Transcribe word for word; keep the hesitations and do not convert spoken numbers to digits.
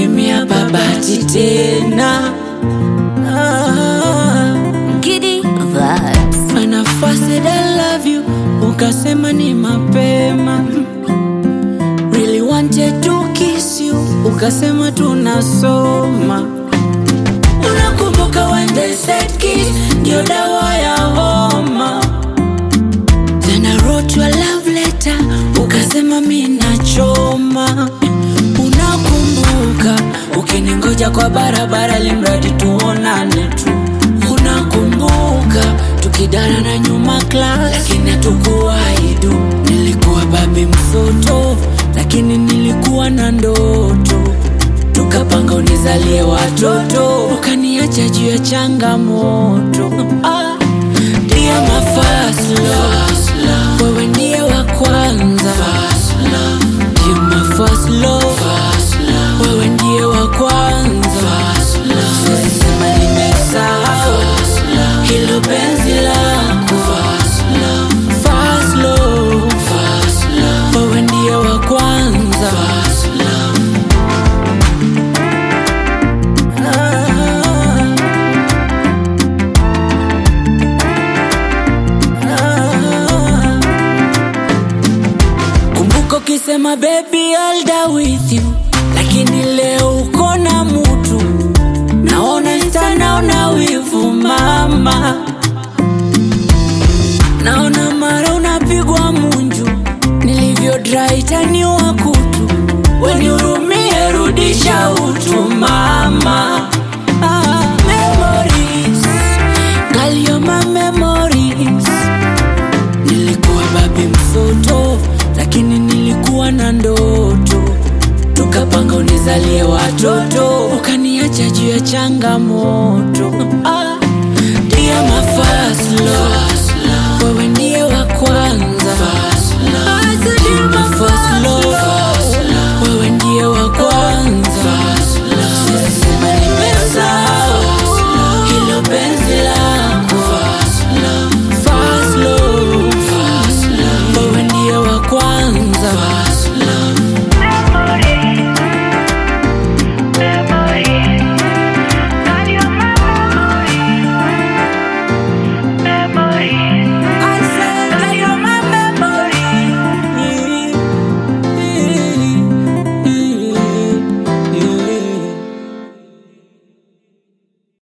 mimi hapa bahati tena. ah. Giddy vibes. When I first said I love you, ukasema ni mapema. Really wanted to kiss you, ukasema tunasoma. Unakumbuka when they said kiss ndio dawa ya homa. Then I wrote you a love letter, ukasema mimi nachoma. Unakumbuka ukiningoja kwa barabara limradi tuonane tu. Unakumbuka tukidara na nyuma class, lakini hatukuwaidu. Nilikuwa babi msoto, lakini nilikuwa na ndoto. Tukapanga unizalie watoto, ukaniacha juu ya changamoto. ah. Dear my first love, wewe ndiye wa kwanza. Dear my first love, wewe ndiye wa kwanza. Siwezi sema nimesahau hilo penzi lako. First love, wewe ndiye wa kwanza. Kumbuka ukisema baby I'll die with you, lakini leo uko na mtu. Naona insta naona wivu mama, naona mara unapigwa munju. Nilivyo dry taniwa kutu, wenihurumie rudisha utu mama. ah. Memories, girl you're my memories. Nilikuwa babi msoto, lakini nilikuwa na ndoto. Tukapanga unizalie watoto, ukaniacha juu ya changamoto. ah. Dear my first love,